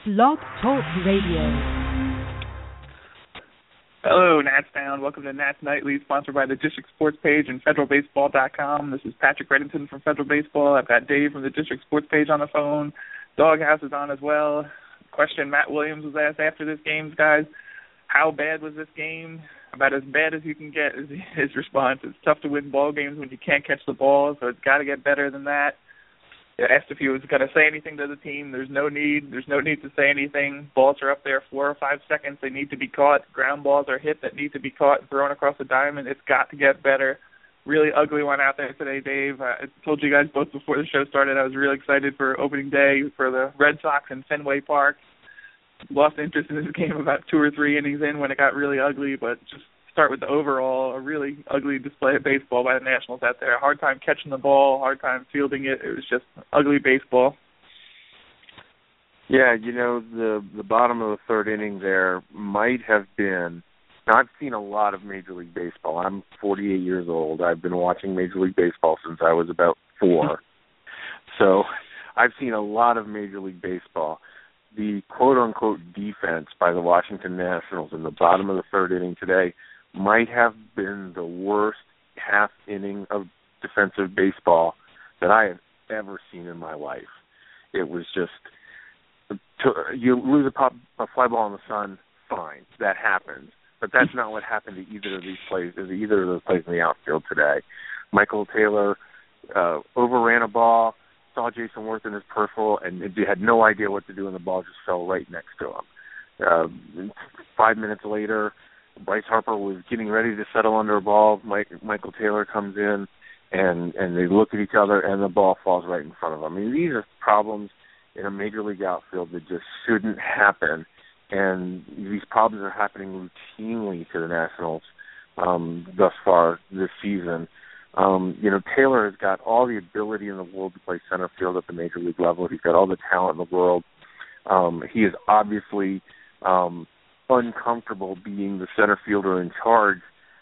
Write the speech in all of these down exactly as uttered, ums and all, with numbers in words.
Blog Talk Radio. Hello, Nats Town. Welcome to Nats Nightly, sponsored by the District Sports Page and Federal Baseball dot com. This is Patrick Reddington from Federal Baseball. I've got Dave from the District Sports Page on the phone. Doghouse is on as well. Question Matt Williams was asked after this game, guys, how bad was this game? About as bad as you can get is his response. It's tough to win ball games when you can't catch the ball, so it's got to get better than that. I asked if he was going to say anything to the team. There's no need. There's no need to say anything. Balls are up there four or five seconds. They need to be caught. Ground balls are hit that need to be caught and thrown across the diamond. It's got to get better. Really ugly one out there today, Dave. I told you guys both before the show started I was really excited for opening day for the Red Sox in Fenway Park. Lost interest in this game about two or three innings in when it got really ugly, but just start with the overall, a really ugly display of baseball by the Nationals out there. A hard time catching the ball, hard time fielding it. It was just ugly baseball. Yeah, you know, the the bottom of the third inning there might have been, now I've seen a lot of Major League Baseball. I'm forty-eight years old. I've been watching Major League Baseball since I was about four. So I've seen a lot of Major League Baseball. The quote-unquote defense by the Washington Nationals in the bottom of the third inning today might have been the worst half inning of defensive baseball that I have ever seen in my life. It was just, to, you lose a, pop, a fly ball in the sun, fine, that happens. But that's not what happened to either of these plays, either of those plays in the outfield today. Michael Taylor uh, overran a ball, saw Jason Worth in his peripheral, and had no idea what to do, and the ball just fell right next to him. Uh, five minutes later, Bryce Harper was getting ready to settle under a ball. Mike, Michael Taylor comes in, and, and they look at each other, and the ball falls right in front of them. I mean, these are problems in a Major League outfield that just shouldn't happen, and these problems are happening routinely to the Nationals um, thus far this season. Um, you know, Taylor has got all the ability in the world to play center field at the Major League level. He's got all the talent in the world. Um, he is obviously um, uncomfortable being the center fielder in charge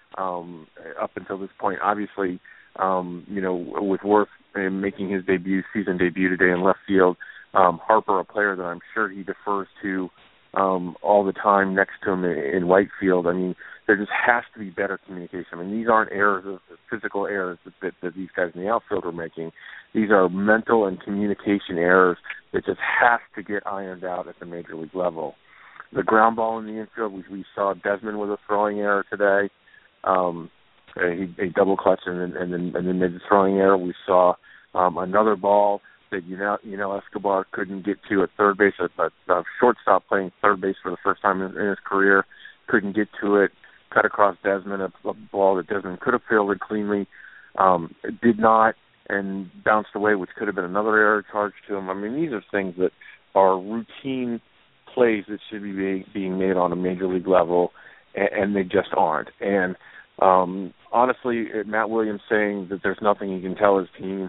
um, up until this point. Obviously, um, you know, with Worth making his debut, season debut today in left field, um, Harper, a player that I'm sure he defers to um, all the time next to him in, in right field. I mean, there just has to be better communication. I mean, these aren't errors, of physical errors that, that, that these guys in the outfield are making. These are mental and communication errors that just have to get ironed out at the Major League level. The ground ball in the infield, we, we saw Desmond with a throwing error today. Um, he, he double clutched and then, and then and then made the throwing error. We saw um, another ball that you know, you know Escobar couldn't get to at third base. A, a, a shortstop playing third base for the first time in, in his career couldn't get to it. Cut across Desmond, a, a ball that Desmond could have fielded cleanly, um, did not, and bounced away, which could have been another error charged to him. I mean, these are things that are routine plays that should be being made on a Major League level, and, and they just aren't. And um, honestly, Matt Williams saying that there's nothing he can tell his team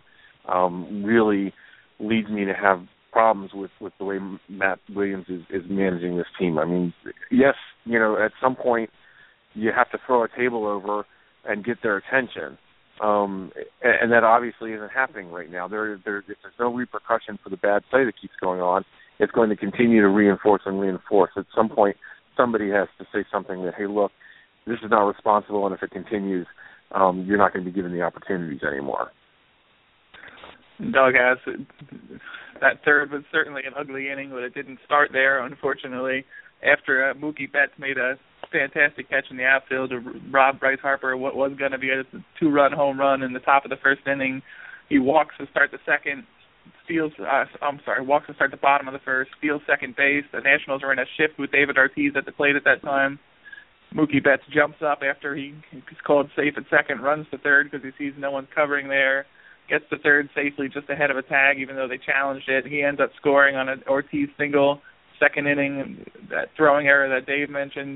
um, really leads me to have problems with, with the way Matt Williams is, is managing this team. I mean, yes, you know, at some point you have to throw a table over and get their attention. Um, and, and that obviously isn't happening right now. There, there, if there's no repercussion for the bad play that keeps going on, it's going to continue to reinforce and reinforce. At some point, somebody has to say something that, hey, look, this is not responsible, and if it continues, um, you're not going to be given the opportunities anymore. Doghouse, that third was certainly an ugly inning, but it didn't start there, unfortunately. After uh, Mookie Betts made a fantastic catch in the outfield to rob Bryce Harper what was going to be a two-run home run in the top of the first inning, he walks to start the second, steals, uh, I'm sorry, walks to start the bottom of the first, steals second base. The Nationals are in a shift with David Ortiz at the plate at that time. Mookie Betts jumps up after he is called safe at second, runs to third because he sees no one's covering there, gets to third safely just ahead of a tag even though they challenged it. He ends up scoring on an Ortiz single, second inning, that throwing error that Dave mentioned.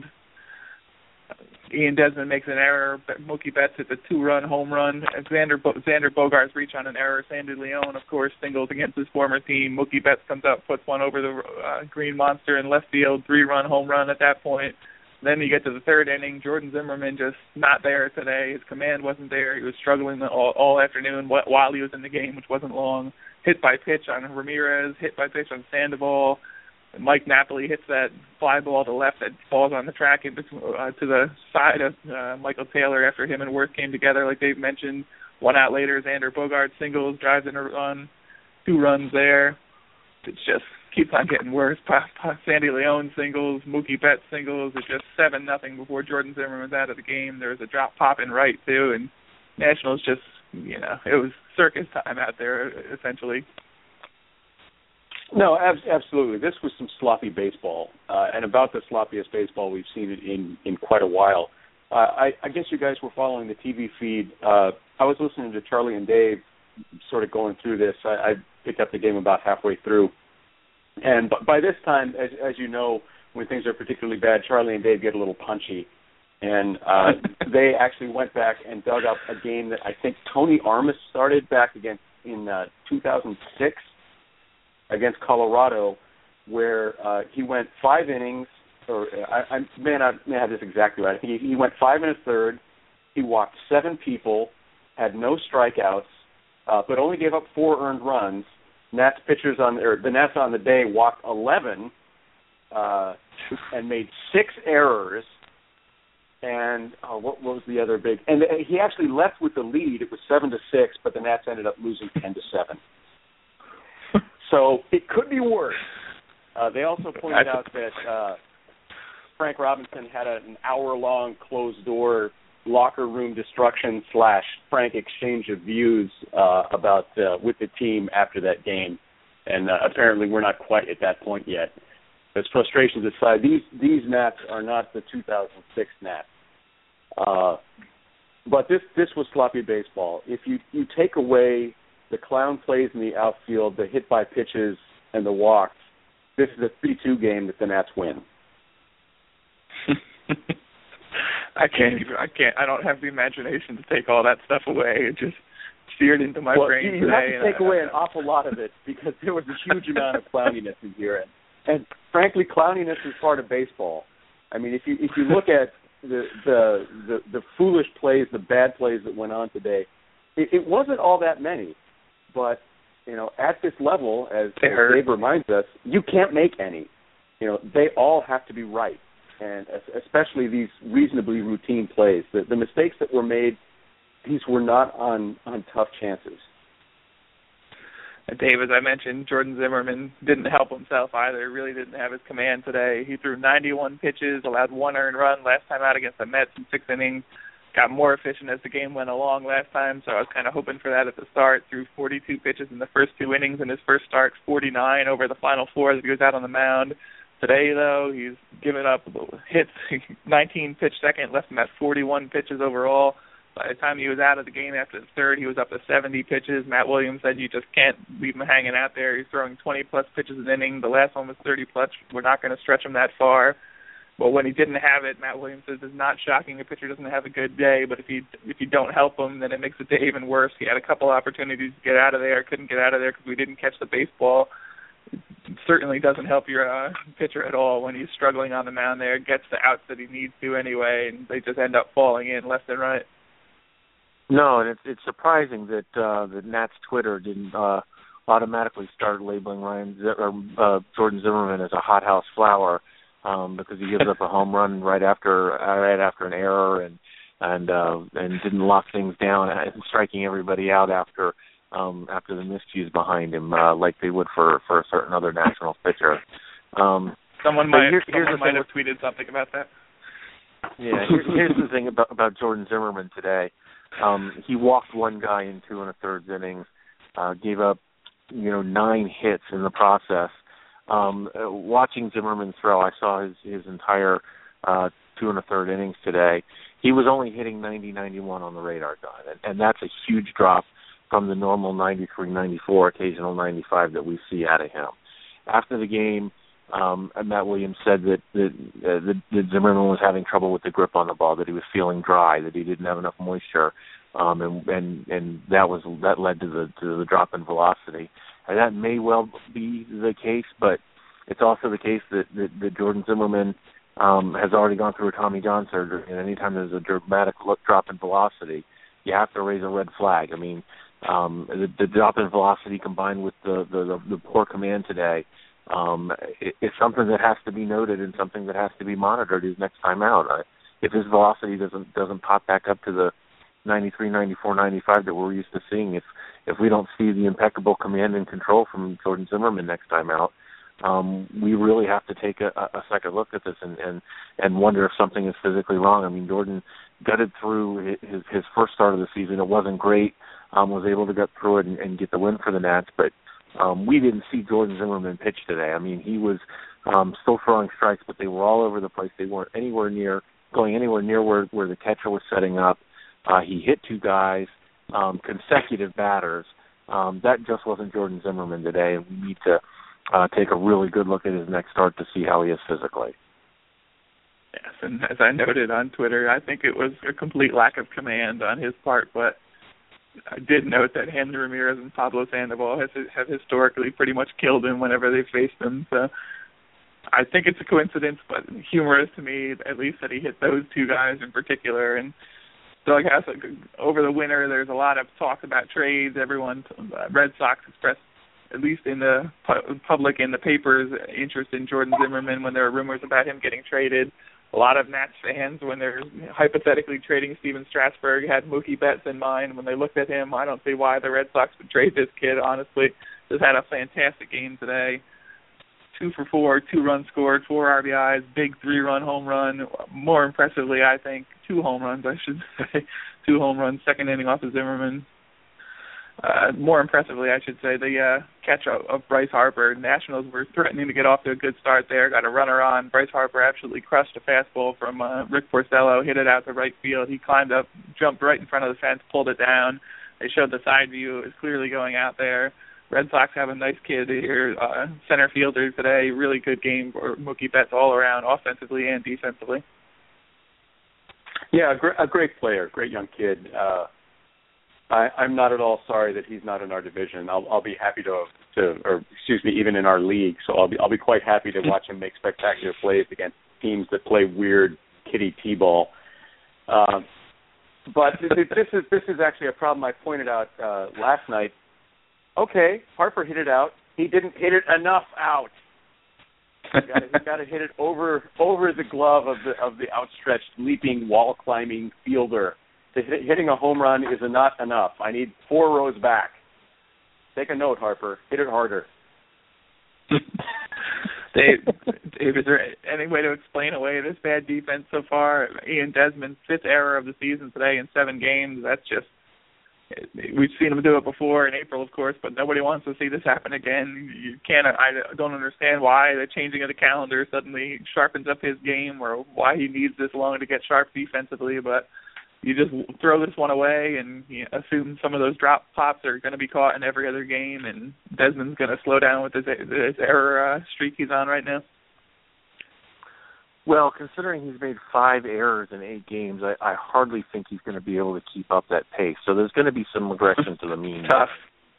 Ian Desmond makes an error. Mookie Betts hits a two-run home run. Xander, Bo- Xander Bogaerts reach on an error. Sandy Leon, of course, singles against his former team. Mookie Betts comes up, puts one over the uh, Green Monster in left field, three-run home run at that point. Then you get to the third inning. Jordan Zimmerman just not there today. His command wasn't there. He was struggling all, all afternoon while he was in the game, which wasn't long. Hit by pitch on Ramirez, hit by pitch on Sandoval. Mike Napoli hits that fly ball to left that falls on the track in between, uh, to the side of uh, Michael Taylor after him and Wirth came together, like Dave mentioned. One out later, Xander Bogaerts singles, drives in a run, two runs there. It just keeps on getting worse. Pa- Pa- Sandy Leon singles, Mookie Betts singles. It's just seven nothing before Jordan Zimmerman's out of the game. There was a drop pop in right too, and Nationals just, you know, it was circus time out there essentially. No, ab- absolutely. This was some sloppy baseball, uh, and about the sloppiest baseball we've seen it in, in quite a while. Uh, I, I guess you guys were following the T V feed. Uh, I was listening to Charlie and Dave sort of going through this. I, I picked up the game about halfway through. And by this time, as, as you know, when things are particularly bad, Charlie and Dave get a little punchy. And uh, they actually went back and dug up a game that I think Tony Armas started back against in uh, two thousand six. Against Colorado, where uh, he went five innings, or I, I may not may have this exactly right. I think he, he went five and a third. He walked seven people, had no strikeouts, uh, but only gave up four earned runs. Nats pitchers on or the Nats on the day walked eleven uh, and made six errors. And uh, what, what was the other big? And he actually left with the lead. It was seven to six, but the Nats ended up losing ten to seven. So it could be worse. Uh, they also pointed out that uh, Frank Robinson had a, an hour-long closed-door locker room destruction slash frank exchange of views uh, about uh, with the team after that game, and uh, apparently we're not quite at that point yet. As frustrations aside, these these Nats are not the two thousand six Nats. Uh, but this this was sloppy baseball. If you you take away the clown plays in the outfield, the hit by pitches, and the walks, this is a three two game that the Nats win. I can't even, I can't, I don't have the imagination to take all that stuff away. It just seared into my well, brain you, you today. have to take away an awful lot of it because there was a huge amount of clowniness in here. And, and frankly, clowniness is part of baseball. I mean, if you if you look at the the, the, the foolish plays, the bad plays that went on today, it, it wasn't all that many. But, you know, at this level, as, as Dave reminds us, you can't make any. You know, they all have to be right, and especially these reasonably routine plays. The, the mistakes that were made, these were not on, on tough chances. And Dave, as I mentioned, Jordan Zimmerman didn't help himself either. He really didn't have his command today. He threw ninety-one pitches, allowed one earned run last time out against the Mets in six innings. Got more efficient as the game went along last time, so I was kind of hoping for that at the start. Threw forty-two pitches in the first two innings in his first start, forty-nine over the final four as he goes out on the mound. Today, though, he's given up hits, nineteen pitch second, left him at forty-one pitches overall. By the time he was out of the game after the third, he was up to seventy pitches. Matt Williams said you just can't leave him hanging out there. He's throwing twenty-plus pitches an inning. The last one was thirty-plus. We're not going to stretch him that far. But when he didn't have it, Matt Williams says it's not shocking a pitcher doesn't have a good day, but if you if you don't help him, then it makes the day even worse. He had a couple opportunities to get out of there, couldn't get out of there because we didn't catch the baseball. It certainly doesn't help your uh, pitcher at all when he's struggling on the mound there, gets the outs that he needs to anyway, and they just end up falling in left and right. No, and it's it's surprising that uh, the Nats Twitter didn't uh, automatically start labeling Ryan Z- or uh, Jordan Zimmerman as a hothouse flower. Um, because he gives up a home run right after uh, right after an error and and uh, and didn't lock things down and striking everybody out after um, after the miscues behind him uh, like they would for, for a certain other Nationals pitcher. Um, someone might, here, someone might have tweeted something about that. Yeah, here, here's the thing about, about Jordan Zimmerman today. Um, he walked one guy in two and a third innings, uh, gave up you know nine hits in the process. Um, uh, watching Zimmerman throw, I saw his, his entire uh, two and a third innings today. He was only hitting ninety, ninety-one on the radar gun, and, and that's a huge drop from the normal ninety-three, ninety-four, occasional ninety-five that we see out of him. After the game, um, Matt Williams said that, that, uh, that, that Zimmerman was having trouble with the grip on the ball, that he was feeling dry, that he didn't have enough moisture, um, and, and and that was that led to the to the drop in velocity. And that may well be the case, but it's also the case that, that, that Jordan Zimmerman um, has already gone through a Tommy John surgery, and anytime there's a dramatic drop in velocity, you have to raise a red flag. I mean, um, the, the drop in velocity combined with the, the, the, the poor command today um, it, it's something that has to be noted and something that has to be monitored his next time out. Uh, if his velocity doesn't doesn't pop back up to the ninety-three, ninety-four, ninety-five that we're used to seeing, if if we don't see the impeccable command and control from Jordan Zimmermann next time out, um, we really have to take a, a second look at this and, and, and wonder if something is physically wrong. I mean, Jordan gutted through his, his first start of the season. It wasn't great, um, was able to get through it and, and get the win for the Nats, but um, we didn't see Jordan Zimmermann pitch today. I mean, he was um, still throwing strikes, but they were all over the place. They weren't anywhere near going anywhere near where, where the catcher was setting up. Uh, he hit two guys, um, consecutive batters. Um, that just wasn't Jordan Zimmermann today, and we need to uh, take a really good look at his next start to see how he is physically. Yes, and as I noted on Twitter, I think it was a complete lack of command on his part, but I did note that Hanley Ramirez and Pablo Sandoval has, have historically pretty much killed him whenever they faced him, so I think it's a coincidence, but humorous to me, at least, that he hit those two guys in particular. And so I guess over the winter, there's a lot of talk about trades. Everyone, uh, Red Sox expressed, at least in the pu- public and the papers, interest in Jordan Zimmermann when there were rumors about him getting traded. A lot of Nats fans, when they're hypothetically trading Steven Strasburg, had Mookie Betts in mind when they looked at him. I don't see why the Red Sox would trade this kid, honestly. Just had a fantastic game today. Two for four, two runs scored, four R B Is, big three-run home run. More impressively, I think, two home runs, I should say. Two home runs, second inning off of Zimmermann. Uh, more impressively, I should say, the uh, catch of, of Bryce Harper. Nationals were threatening to get off to a good start there. Got a runner on. Bryce Harper absolutely crushed a fastball from uh, Rick Porcello, hit it out to right field. He climbed up, jumped right in front of the fence, pulled it down. They showed the side view. It was clearly going out there. Red Sox have a nice kid here, uh, center fielder today. Really good game for Mookie Betts all around, offensively and defensively. Yeah, a, gr- a great player, great young kid. Uh, I, I'm not at all sorry that he's not in our division. I'll, I'll be happy to, to, or excuse me, even in our league. So I'll be, I'll be quite happy to watch him make spectacular plays against teams that play weird kitty t-ball. Um, but this is this is actually a problem I pointed out uh, last night. Okay, Harper hit it out. He didn't hit it enough out. He's got to hit it over over the glove of the of the outstretched, leaping, wall climbing fielder. The hit, hitting a home run is not enough. I need four rows back. Take a note, Harper. Hit it harder. Dave, Dave, is there any way to explain away this bad defense so far? Ian Desmond's fifth error of the season today in seven games. That's just. We've seen him do it before in April, of course, but nobody wants to see this happen again. You can't. I don't understand why the changing of the calendar suddenly sharpens up his game, or why he needs this long to get sharp defensively. But you just throw this one away and you assume some of those drop pops are going to be caught in every other game, and Desmond's going to slow down with this, this error uh, streak he's on right now. Well, considering he's made five errors in eight games, I, I hardly think he's going to be able to keep up that pace. So there's going to be some regression to the mean. Tough.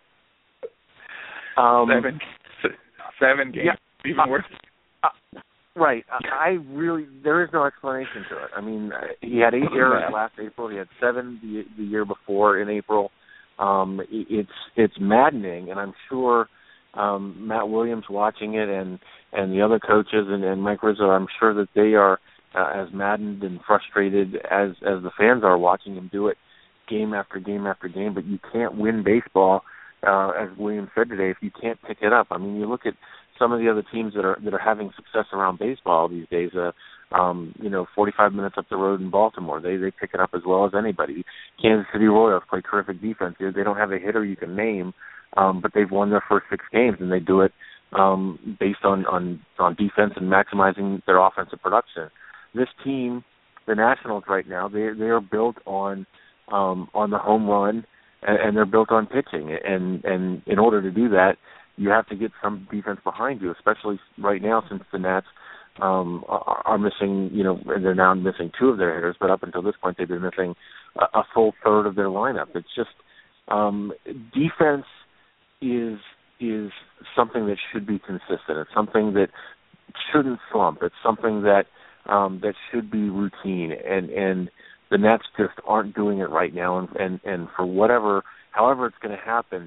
Um, seven, seven games, yeah, even uh, worse. Uh, right. I, I really, there is no explanation to it. I mean, he had eight errors last April. He had seven the, the year before in April. Um, it, it's it's maddening, and I'm sure um, Matt Williams watching it and and the other coaches and, and Mike Rizzo, I'm sure that they are uh, as maddened and frustrated as, as the fans are watching him do it game after game after game. But you can't win baseball, uh, as Williams said today, if you can't pick it up. I mean, you look at some of the other teams that are that are having success around baseball these days. Uh, um, you know, forty-five minutes up the road in Baltimore, they they pick it up as well as anybody. Kansas City Royals play terrific defense. They, they don't have a hitter you can name, um, but they've won their first six games, and they do it Um, based on, on, on defense and maximizing their offensive production. This team, the Nationals right now, they they are built on um, on the home run, and, and they're built on pitching. And and in order to do that, you have to get some defense behind you, especially right now since the Nats um, are, are missing, you know, they're now missing two of their hitters, but up until this point they've been missing a, a full third of their lineup. It's just um, defense is is something that should be consistent. It's something that shouldn't slump. It's something that um, that should be routine, and, and the Nets just aren't doing it right now. And, and, and for whatever, however it's going to happen,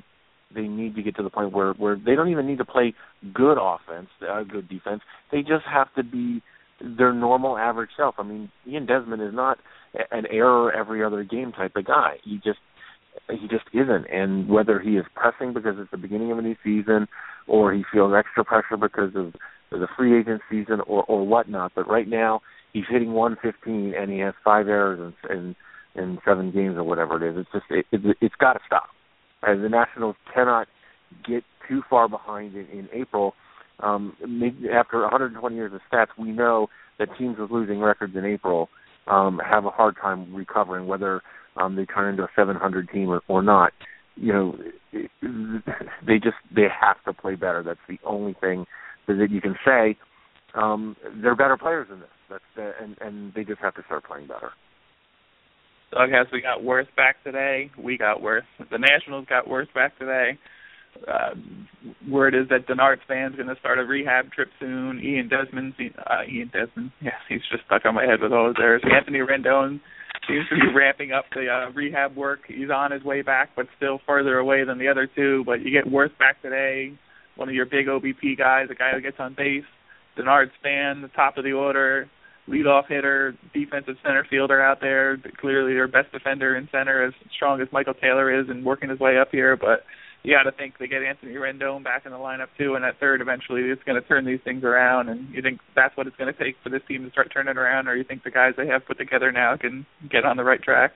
they need to get to the point where, where they don't even need to play good offense, uh, good defense. They just have to be their normal average self. I mean, Ian Desmond is not an error every other game type of guy. He just he just isn't. And whether he is pressing because it's the beginning of a new season, or he feels extra pressure because of the free agent season, or or whatnot, but right now he's hitting one fifteen and he has five errors in in, in seven games or whatever it is. It's just it, it, it's got to stop. And the Nationals cannot get too far behind in, in April. Um, after one hundred twenty years of stats, we know that teams with losing records in April um, have a hard time recovering, whether um, they turn into a seven hundred team or, or not. You know, they just they have to play better. That's the only thing that you can say. Um, they're better players than this. That's the, and and they just have to start playing better. Doug has we got Worth back today. We got Worth. The Nationals got Worth back today. Uh, word is that Denard Span's going to start a rehab trip soon. Ian Desmond, uh, Ian Desmond, yes, he's just stuck on my head with all of theirs. Anthony Rendon seems to be ramping up the uh, rehab work. He's on his way back, but still further away than the other two. But you get Worth back today, one of your big O B P guys, a guy who gets on base. Denard Span, the top of the order, leadoff hitter, defensive center fielder out there. Clearly their best defender in center, as strong as Michael Taylor is and working his way up here. But you got to think they get Anthony Rendon back in the lineup too, and at third eventually it's going to turn these things around. And you think that's what it's going to take for this team to start turning around, or you think the guys they have put together now can get on the right track?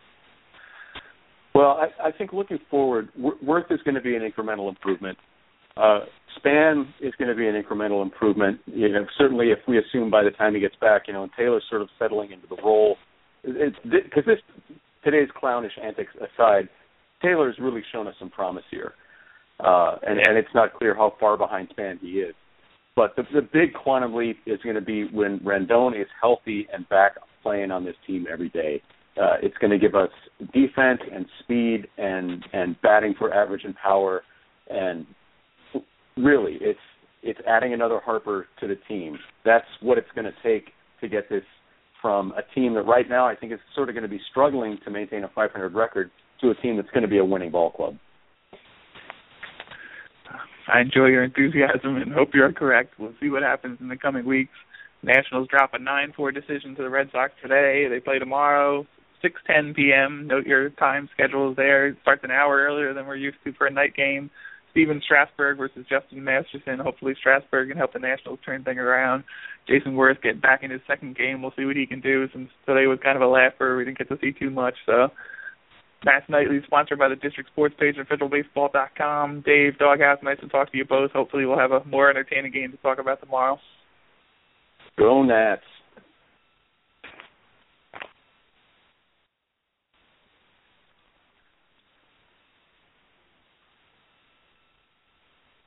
Well, I, I think looking forward, Worth is going to be an incremental improvement. Uh, Span is going to be an incremental improvement. You know, certainly if we assume by the time he gets back, you know, and Taylor's sort of settling into the role, because this today's clownish antics aside, Taylor's really shown us some promise here. Uh, and, and it's not clear how far behind Span he is. But the, the big quantum leap is going to be when Rendon is healthy and back playing on this team every day. Uh, it's going to give us defense and speed and, and batting for average and power. And really, it's it's adding another Harper to the team. That's what it's going to take to get this from a team that right now I think is sort of going to be struggling to maintain a five hundred record to a team that's going to be a winning ball club. I enjoy your enthusiasm and hope you're correct. We'll see what happens in the coming weeks. Nationals drop a nine four decision to the Red Sox today. They play tomorrow, six ten p.m. Note your time schedules there. It starts an hour earlier than we're used to for a night game. Steven Strasburg versus Justin Masterson. Hopefully Strasburg can help the Nationals turn things around. Jason Worth get back in his second game. We'll see what he can do, since today was kind of a laugher. We didn't get to see too much, so... Matt Nightly, sponsored by the District Sports page at federal baseball dot com. Dave, Doghouse, nice to talk to you both. Hopefully we'll have a more entertaining game to talk about tomorrow. Go Nats.